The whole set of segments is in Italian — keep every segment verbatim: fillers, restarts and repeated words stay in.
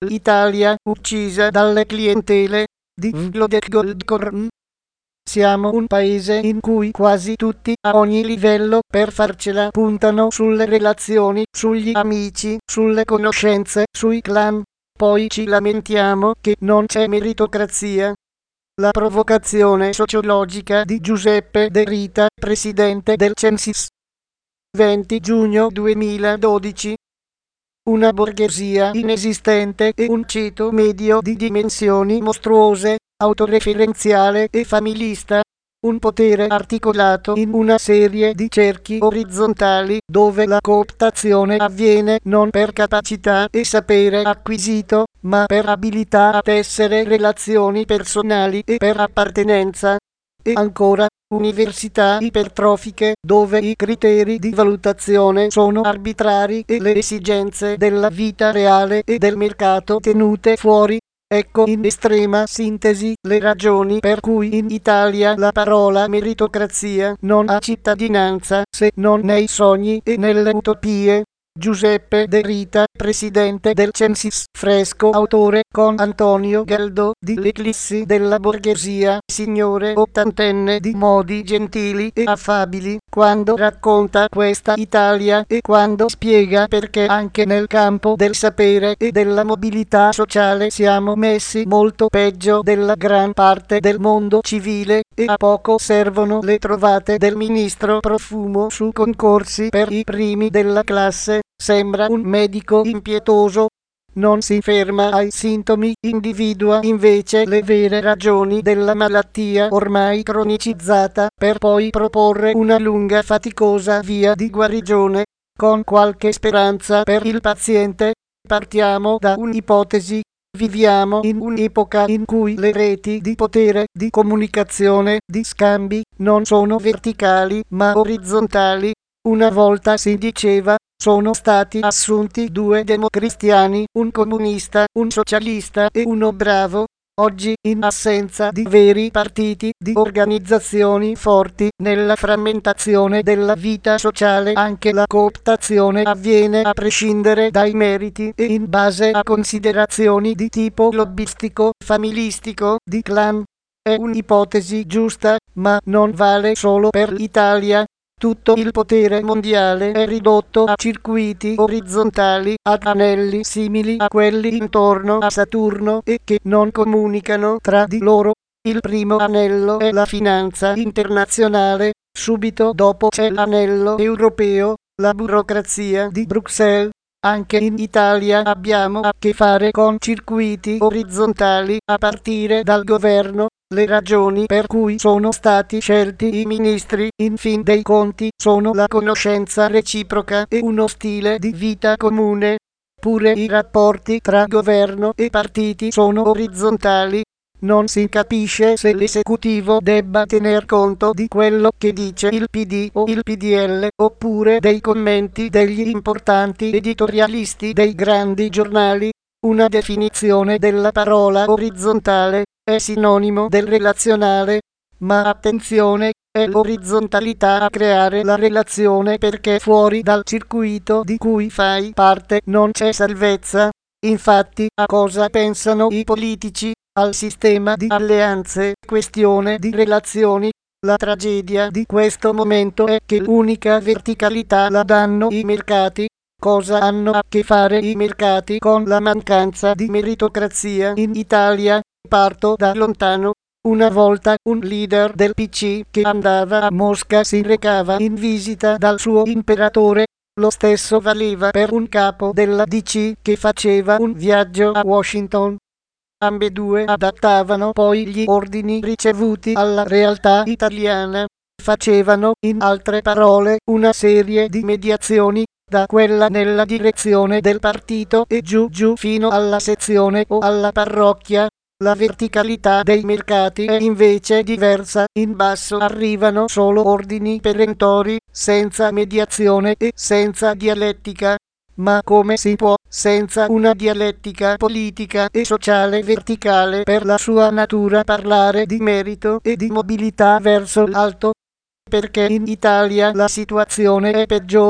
l'Italia uccisa dalle clientele di Vlodek Goldkorn. Siamo un paese in cui quasi tutti a ogni livello per farcela puntano sulle relazioni, sugli amici, sulle conoscenze, sui clan. Poi ci lamentiamo che non c'è meritocrazia. La provocazione sociologica di Giuseppe De Rita, presidente del Censis. venti giugno duemiladodici. Una borghesia inesistente e un ceto medio di dimensioni mostruose, autoreferenziale e familista. Un potere articolato in una serie di cerchi orizzontali dove la cooptazione avviene non per capacità e sapere acquisito, ma per abilità a tessere relazioni personali e per appartenenza. E ancora, università ipertrofiche dove i criteri di valutazione sono arbitrari e le esigenze della vita reale e del mercato tenute fuori. Ecco in estrema sintesi le ragioni per cui in Italia la parola meritocrazia non ha cittadinanza se non nei sogni e nelle utopie. Giuseppe De Rita, presidente del Censis, fresco autore con Antonio Galdo di L'Eclissi della borghesia, signore ottantenne di modi gentili e affabili, quando racconta questa Italia e quando spiega perché anche nel campo del sapere e della mobilità sociale siamo messi molto peggio della gran parte del mondo civile, e a poco servono le trovate del ministro Profumo su concorsi per i primi della classe. Sembra un medico impietoso. Non si ferma ai sintomi, individua invece le vere ragioni della malattia ormai cronicizzata, per poi proporre una lunga faticosa via di guarigione, con qualche speranza per il paziente. Partiamo da un'ipotesi. Viviamo in un'epoca in cui le reti di potere, di comunicazione, di scambi, non sono verticali ma orizzontali. Una volta si diceva, sono stati assunti due democristiani, un comunista, un socialista e uno bravo. Oggi, in assenza di veri partiti, di organizzazioni forti, nella frammentazione della vita sociale anche la cooptazione avviene a prescindere dai meriti e in base a considerazioni di tipo lobbistico, familistico, di clan. È un'ipotesi giusta, ma non vale solo per l'Italia. Tutto il potere mondiale è ridotto a circuiti orizzontali, ad anelli simili a quelli intorno a Saturno e che non comunicano tra di loro. Il primo anello è la finanza internazionale, subito dopo c'è l'anello europeo, la burocrazia di Bruxelles. Anche in Italia abbiamo a che fare con circuiti orizzontali a partire dal governo. Le ragioni per cui sono stati scelti i ministri, in fin dei conti, sono la conoscenza reciproca e uno stile di vita comune. Pure i rapporti tra governo e partiti sono orizzontali. Non si capisce se l'esecutivo debba tener conto di quello che dice il P D o il P D L, oppure dei commenti degli importanti editorialisti dei grandi giornali. Una definizione della parola orizzontale è sinonimo del relazionale, ma attenzione, è l'orizzontalità a creare la relazione perché fuori dal circuito di cui fai parte non c'è salvezza. Infatti, a cosa pensano i politici? Al sistema di alleanze, questione di relazioni. La tragedia di questo momento è che l'unica verticalità la danno i mercati. Cosa hanno a che fare i mercati con la mancanza di meritocrazia in Italia? Parto da lontano. Una volta un leader del P C che andava a Mosca si recava in visita dal suo imperatore. Lo stesso valeva per un capo della D C che faceva un viaggio a Washington. Ambedue adattavano poi gli ordini ricevuti alla realtà italiana. Facevano, in altre parole, una serie di mediazioni, da quella nella direzione del partito e giù giù fino alla sezione o alla parrocchia. La verticalità dei mercati è invece diversa, in basso arrivano solo ordini perentori, senza mediazione e senza dialettica. Ma come si può, senza una dialettica politica e sociale verticale per la sua natura, parlare di merito e di mobilità verso l'alto? Perché in Italia la situazione è peggiore,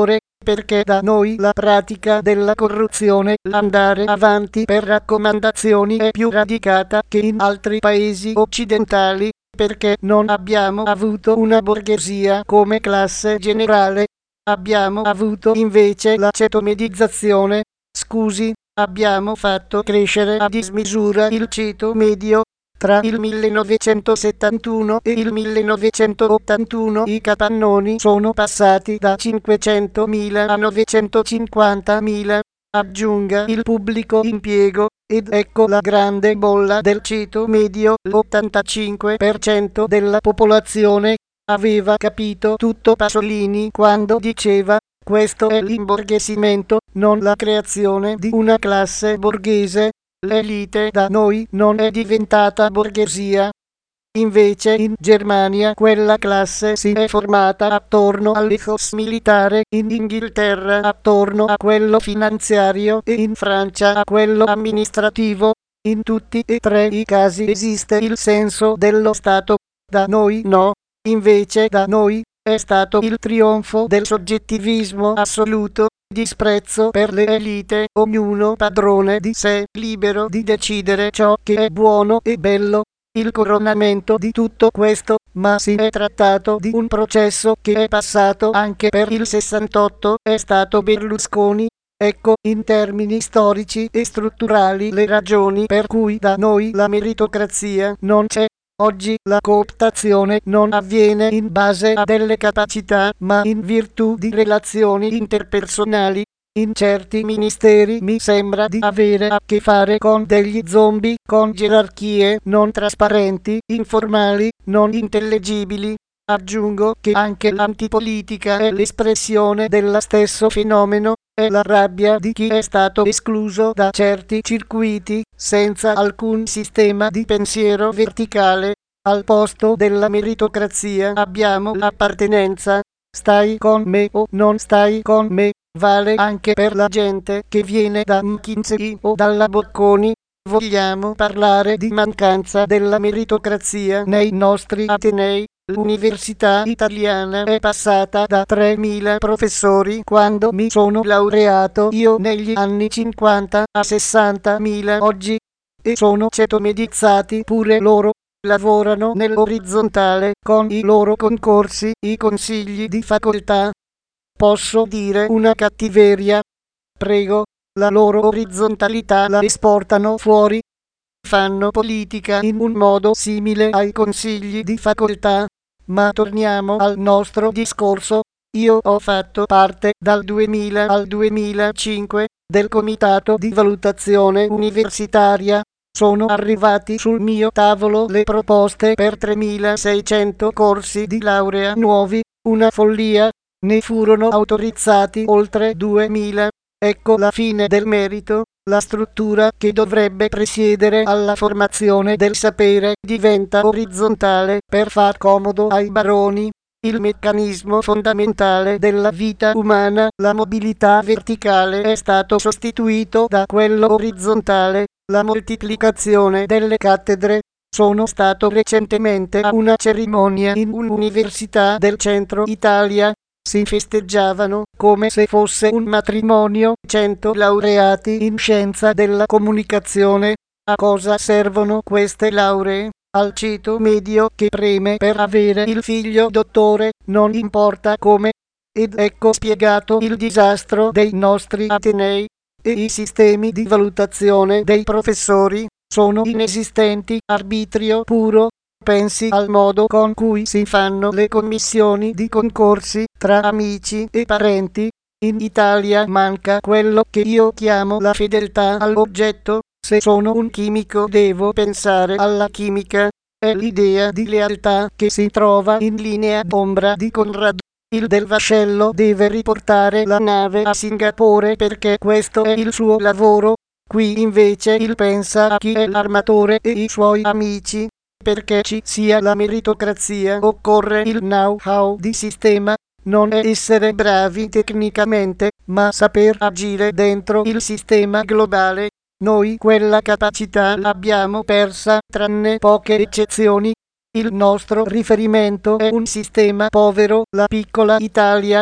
perché da noi la pratica della corruzione, l'andare avanti per raccomandazioni è più radicata che in altri paesi occidentali, perché non abbiamo avuto una borghesia come classe generale, abbiamo avuto invece la cetomedizzazione, scusi, abbiamo fatto crescere a dismisura il ceto medio. Tra il millenovecentosettantuno e il millenovecentottantuno i capannoni sono passati da cinquecentomila a novecentocinquantamila, aggiunga il pubblico impiego, ed ecco la grande bolla del ceto medio. L'ottantacinque per cento della popolazione aveva capito tutto Pasolini quando diceva: questo è l'imborghesimento, non la creazione di una classe borghese. L'elite da noi non è diventata borghesia. Invece in Germania quella classe si è formata attorno all'ethos militare, in Inghilterra attorno a quello finanziario e in Francia a quello amministrativo. In tutti e tre i casi esiste il senso dello Stato. Da noi no. Invece da noi è stato il trionfo del soggettivismo assoluto, disprezzo per le elite, ognuno padrone di sé, libero di decidere ciò che è buono e bello. Il coronamento di tutto questo, ma si è trattato di un processo che è passato anche per il sessantotto, è stato Berlusconi. Ecco in termini storici e strutturali le ragioni per cui da noi la meritocrazia non c'è. Oggi la cooptazione non avviene in base a delle capacità, ma in virtù di relazioni interpersonali. In certi ministeri mi sembra di avere a che fare con degli zombie, con gerarchie non trasparenti, informali, non intellegibili. Aggiungo che anche l'antipolitica è l'espressione dello stesso fenomeno, è la rabbia di chi è stato escluso da certi circuiti, senza alcun sistema di pensiero verticale. Al posto della meritocrazia abbiamo l'appartenenza. Stai con me o non stai con me, vale anche per la gente che viene da McKinsey o dalla Bocconi. Vogliamo parlare di mancanza della meritocrazia nei nostri atenei? L'università italiana è passata da tremila professori quando mi sono laureato io negli anni cinquanta a sessantamila oggi, e sono cetomedizzati pure loro. Lavorano nell'orizzontale con i loro concorsi, i consigli di facoltà. Posso dire una cattiveria? Prego, la loro orizzontalità la esportano fuori. Fanno politica in un modo simile ai consigli di facoltà. Ma torniamo al nostro discorso. Io ho fatto parte dal duemila al duemilacinque del comitato di valutazione universitaria. Sono arrivati sul mio tavolo le proposte per tremilaseicento corsi di laurea nuovi, una follia. Ne furono autorizzati oltre duemila. Ecco la fine del merito. La struttura che dovrebbe presiedere alla formazione del sapere diventa orizzontale per far comodo ai baroni. Il meccanismo fondamentale della vita umana, la mobilità verticale, è stato sostituito da quello orizzontale, la moltiplicazione delle cattedre. Sono stato recentemente a una cerimonia in un'università del centro Italia. Si festeggiavano, come se fosse un matrimonio, cento laureati in scienza della comunicazione. A cosa servono queste lauree? Al ceto medio che preme per avere il figlio dottore, non importa come. Ed ecco spiegato il disastro dei nostri atenei. E i sistemi di valutazione dei professori sono inesistenti, arbitrio puro. Pensi al modo con cui si fanno le commissioni di concorsi tra amici e parenti. In Italia manca quello che io chiamo la fedeltà all'oggetto. Se sono un chimico devo pensare alla chimica. È l'idea di lealtà che si trova in Linea d'ombra di Conrad. Il del vascello deve riportare la nave a Singapore perché questo è il suo lavoro. Qui invece il pensa a chi è l'armatore e i suoi amici. Perché ci sia la meritocrazia occorre il know-how di sistema, non è essere bravi tecnicamente, ma saper agire dentro il sistema globale. Noi quella capacità l'abbiamo persa, tranne poche eccezioni. Il nostro riferimento è un sistema povero, la piccola Italia.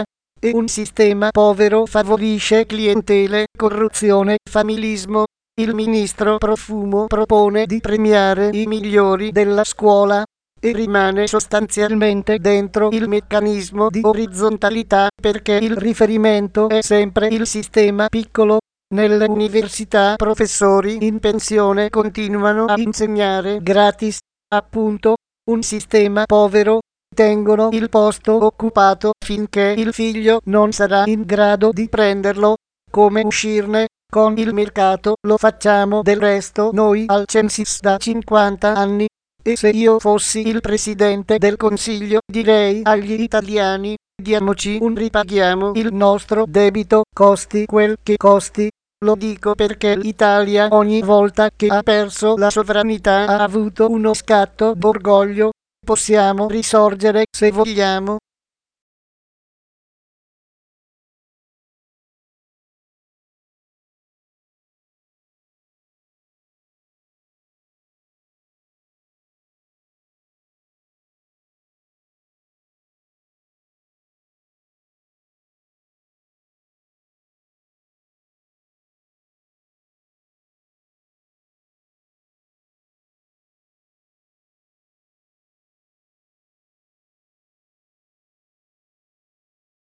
e un sistema povero favorisce clientele, corruzione, familismo. Il ministro Profumo propone di premiare i migliori della scuola e rimane sostanzialmente dentro il meccanismo di orizzontalità perché il riferimento è sempre il sistema piccolo. Nelle università professori in pensione continuano a insegnare gratis, appunto, un sistema povero. Tengono il posto occupato finché il figlio non sarà in grado di prenderlo. Come uscirne? Con il mercato lo facciamo del resto noi al Censis da cinquanta anni. E se io fossi il presidente del Consiglio direi agli italiani, diamoci un ripaghiamo il nostro debito, costi quel che costi. Lo dico perché l'Italia ogni volta che ha perso la sovranità ha avuto uno scatto d'orgoglio. Possiamo risorgere se vogliamo.